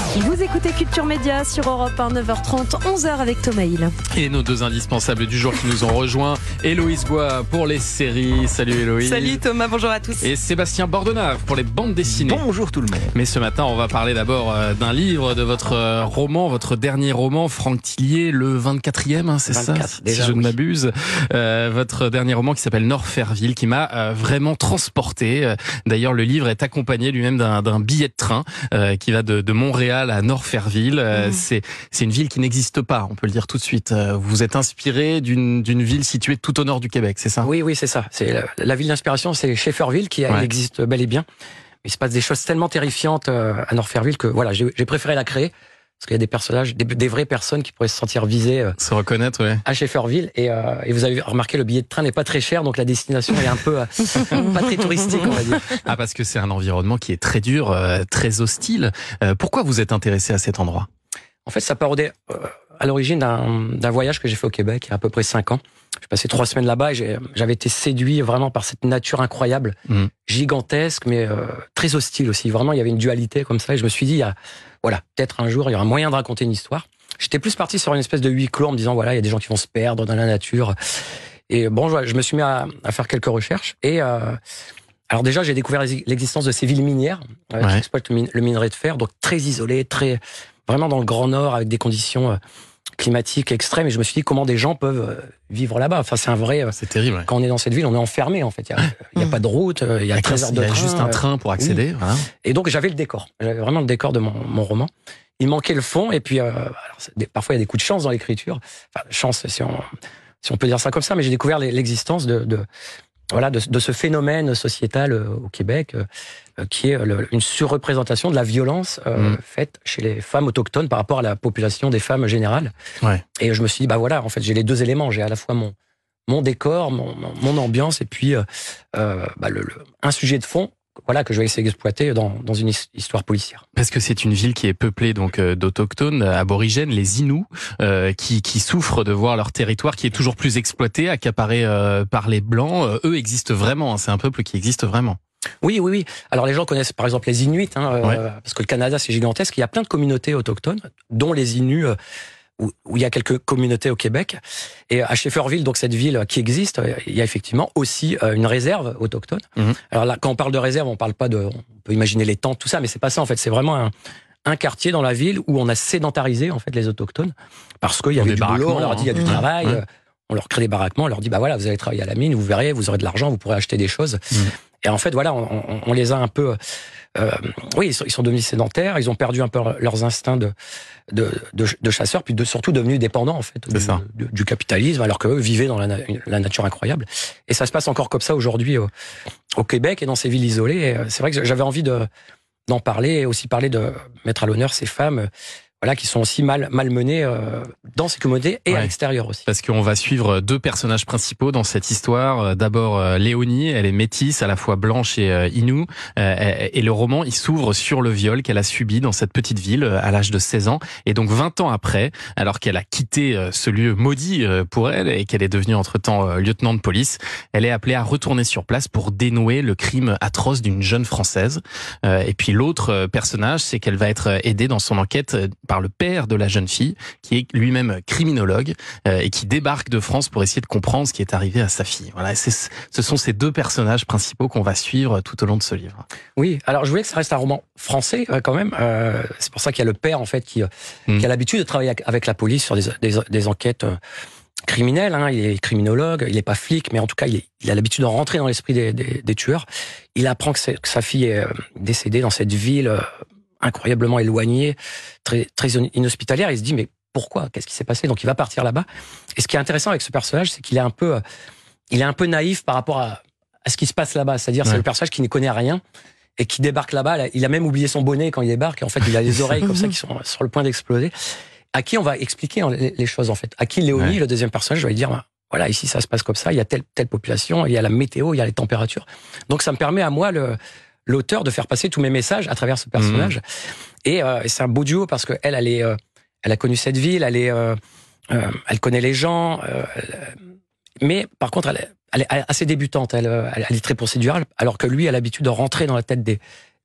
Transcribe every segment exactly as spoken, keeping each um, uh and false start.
Vous écoutez Culture Média sur Europe un, neuf heures trente, onze heures avec Thomas Hill. Et nos deux indispensables du jour qui nous ont rejoints, Héloïse Goua pour les séries. Salut Héloïse. Salut Thomas, bonjour à tous. Et Sébastien Bordenave pour les bandes dessinées. Bonjour tout le monde. Mais ce matin, on va parler d'abord d'un livre, de votre roman, votre dernier roman, Franck Tillier, le vingt-quatrième, hein, c'est ça, déjà, si je oui. ne m'abuse. Euh, votre dernier roman qui s'appelle Norferville, qui m'a euh, vraiment transporté. D'ailleurs, le livre est accompagné lui-même d'un, d'un billet de train euh, qui va de, de Montréal à Norferville. Euh, mmh. c'est, c'est une ville qui n'existe pas, on peut le dire tout de suite. Vous êtes inspiré d'une, d'une ville située tout au nord du Québec, c'est ça? Oui, oui, c'est ça. C'est la, la ville d'inspiration, c'est Schefferville, qui ouais. existe bel et bien. Il se passe des choses tellement terrifiantes à Norferville que voilà, j'ai, j'ai préféré la créer. Parce qu'il y a des personnages, des, des vraies personnes qui pourraient se sentir visées. Euh, se reconnaître, oui. À Schefferville. Et, euh, et vous avez remarqué, le billet de train n'est pas très cher, donc la destination est un peu, euh, pas très touristique, on va dire. Ah, parce que c'est un environnement qui est très dur, euh, très hostile. Euh, pourquoi vous êtes intéressé à cet endroit? En fait, ça parodait euh, à l'origine d'un, d'un voyage que j'ai fait au Québec, il y a à peu près cinq ans. J'ai passé trois semaines là-bas et j'ai, j'avais été séduit vraiment par cette nature incroyable, mmh. gigantesque, mais euh, très hostile aussi. Vraiment, il y avait une dualité comme ça. Et je me suis dit, il y a, voilà, peut-être un jour, il y aura un moyen de raconter une histoire. J'étais plus parti sur une espèce de huis clos en me disant, voilà, il y a des gens qui vont se perdre dans la nature. Et bon, je me suis mis à, à faire quelques recherches. Et euh, alors déjà, j'ai découvert l'existence de ces villes minières euh, ouais. qui exploitent le, min- le minerai de fer, donc très isolées, très vraiment dans le Grand Nord, avec des conditions euh, climatiques extrêmes. Et je me suis dit, comment des gens peuvent euh, vivre là-bas? Enfin, c'est un vrai. Euh, c'est terrible. Ouais. Quand on est dans cette ville, on est enfermé en fait. Il y a, il y a pas de route, il y a treize heures de train. Il y a juste un train pour accéder. Oui. Voilà. Et donc j'avais le décor. J'avais vraiment le décor de mon, mon roman. Il manquait le fond. Et puis, euh, alors, des, parfois il y a des coups de chance dans l'écriture. Enfin, chance, si on, si on peut dire ça comme ça. Mais j'ai découvert l'existence de, de voilà de, de ce phénomène sociétal euh, au Québec, euh, qui est le, une surreprésentation de la violence euh, mmh. faite chez les femmes autochtones par rapport à la population des femmes générales. Ouais. Et je me suis dit, bah voilà, en fait, j'ai les deux éléments. J'ai à la fois mon mon décor, mon, mon ambiance, et puis euh, euh, bah, le, le, un sujet de fond, voilà, que je vais essayer d'exploiter dans, dans une histoire policière. Parce que c'est une ville qui est peuplée donc d'autochtones, aborigènes, les Inuits, euh, qui, qui souffrent de voir leur territoire qui est toujours plus exploité, accaparé euh, par les Blancs. Euh, eux existent vraiment, hein, c'est un peuple qui existe vraiment. Oui, oui, oui. Alors les gens connaissent par exemple les Inuits, hein, euh, ouais. parce que le Canada c'est gigantesque. Il y a plein de communautés autochtones, dont les Inuits. Euh, Où, où il y a quelques communautés au Québec. Et à Schefferville, donc cette ville qui existe, il y a effectivement aussi une réserve autochtone. Mmh. Alors là, quand on parle de réserve, on parle pas de, on peut imaginer les tentes, tout ça, mais c'est pas ça en fait. C'est vraiment un, un quartier dans la ville où on a sédentarisé en fait les autochtones parce qu'il y avait du boulot, on leur dit il y a du mmh. travail, mmh. on leur crée des baraquements, on leur dit bah voilà, vous allez travailler à la mine, vous verrez, vous aurez de l'argent, vous pourrez acheter des choses. Mmh. Et en fait voilà, on, on, on les a un peu Euh, oui, ils sont, ils sont devenus sédentaires, ils ont perdu un peu leurs instincts de, de, de, de chasseurs, puis de, surtout devenus dépendants en fait du, du, du capitalisme, alors qu'eux vivaient dans la, la nature incroyable. Et ça se passe encore comme ça aujourd'hui au, au Québec et dans ces villes isolées. Et c'est vrai que j'avais envie de, d'en parler et aussi parler de mettre à l'honneur ces femmes. Voilà, qui sont aussi mal malmenés euh, dans ces communautés et ouais. à l'extérieur aussi. Parce qu'on va suivre deux personnages principaux dans cette histoire. D'abord euh, Léonie, elle est métisse, à la fois blanche et euh, Innu, euh, et le roman il s'ouvre sur le viol qu'elle a subi dans cette petite ville euh, à l'âge de seize ans. Et donc vingt ans après, alors qu'elle a quitté euh, ce lieu maudit euh, pour elle et qu'elle est devenue entre-temps euh, lieutenant de police, elle est appelée à retourner sur place pour dénouer le crime atroce d'une jeune Française. Euh, et puis l'autre euh, personnage, c'est qu'elle va être aidée dans son enquête euh, par le père de la jeune fille, qui est lui-même criminologue euh, et qui débarque de France pour essayer de comprendre ce qui est arrivé à sa fille. Voilà, c'est, ce sont ces deux personnages principaux qu'on va suivre tout au long de ce livre. Oui, alors je voulais que ça reste un roman français euh, quand même. Euh, c'est pour ça qu'il y a le père en fait qui, mmh. qui a l'habitude de travailler avec la police sur des, des, des enquêtes euh, criminelles. Hein. Il est criminologue, il n'est pas flic, mais en tout cas il, est, il a l'habitude de rentrer dans l'esprit des, des, des tueurs. Il apprend que, que sa fille est euh, décédée dans cette ville euh, incroyablement éloigné, très, très inhospitalière. Il se dit, mais pourquoi? Qu'est-ce qui s'est passé? Donc, il va partir là-bas. Et ce qui est intéressant avec ce personnage, c'est qu'il est un peu, il est un peu naïf par rapport à, à ce qui se passe là-bas. C'est-à-dire, ouais. c'est le personnage qui ne connaît rien et qui débarque là-bas. Il a même oublié son bonnet quand il débarque. Et en fait, il a les oreilles comme ça qui sont sur le point d'exploser. À qui on va expliquer les choses, en fait? À qui Léonie, ouais. le deuxième personnage, va lui dire, voilà, ici, ça se passe comme ça. Il y a telle, telle population, il y a la météo, il y a les températures. Donc, ça me permet à moi, le, l'auteur, de faire passer tous mes messages à travers ce personnage. Mmh. Et, euh, et c'est un beau duo parce que elle, elle est, euh, elle a connu cette ville, elle est, euh, euh, elle connaît les gens, euh, elle, mais par contre, elle est, elle est assez débutante. Elle, elle est très procédurale, alors que lui a l'habitude de rentrer dans la tête des,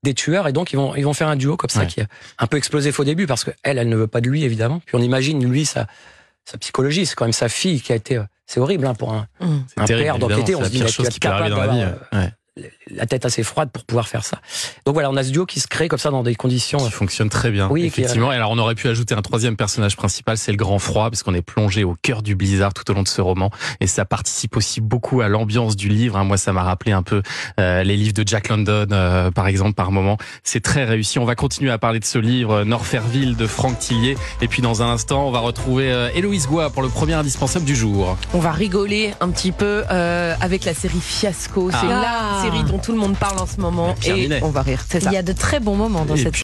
des tueurs, et donc ils vont ils vont faire un duo comme ça, ouais, qui est un peu explosif au début parce que elle elle ne veut pas de lui évidemment. Puis on imagine lui sa sa psychologie, c'est quand même sa fille qui a été, c'est horrible hein, pour un, mmh. un terrible, père d'enquêter. On se dit mais tu vas être capable dans la vie. Ouais. La tête assez froide pour pouvoir faire ça. Donc voilà, on a ce duo qui se crée comme ça dans des conditions qui fonctionne très bien. Oui, effectivement. Qui... Et alors on aurait pu ajouter un troisième personnage principal, c'est le grand froid, parce qu'on est plongé au cœur du blizzard tout au long de ce roman, et ça participe aussi beaucoup à l'ambiance du livre. Moi, ça m'a rappelé un peu euh, les livres de Jack London, euh, par exemple, par moment. C'est très réussi. On va continuer à parler de ce livre, Norferville de Franck Tillier, et puis dans un instant, on va retrouver euh, Héloïse Goua pour le premier indispensable du jour. On va rigoler un petit peu euh, avec la série Fiasco. C'est ah. la série dont tout le monde parle en ce moment, et on va rire, c'est ça. Il y a de très bons moments dans et cette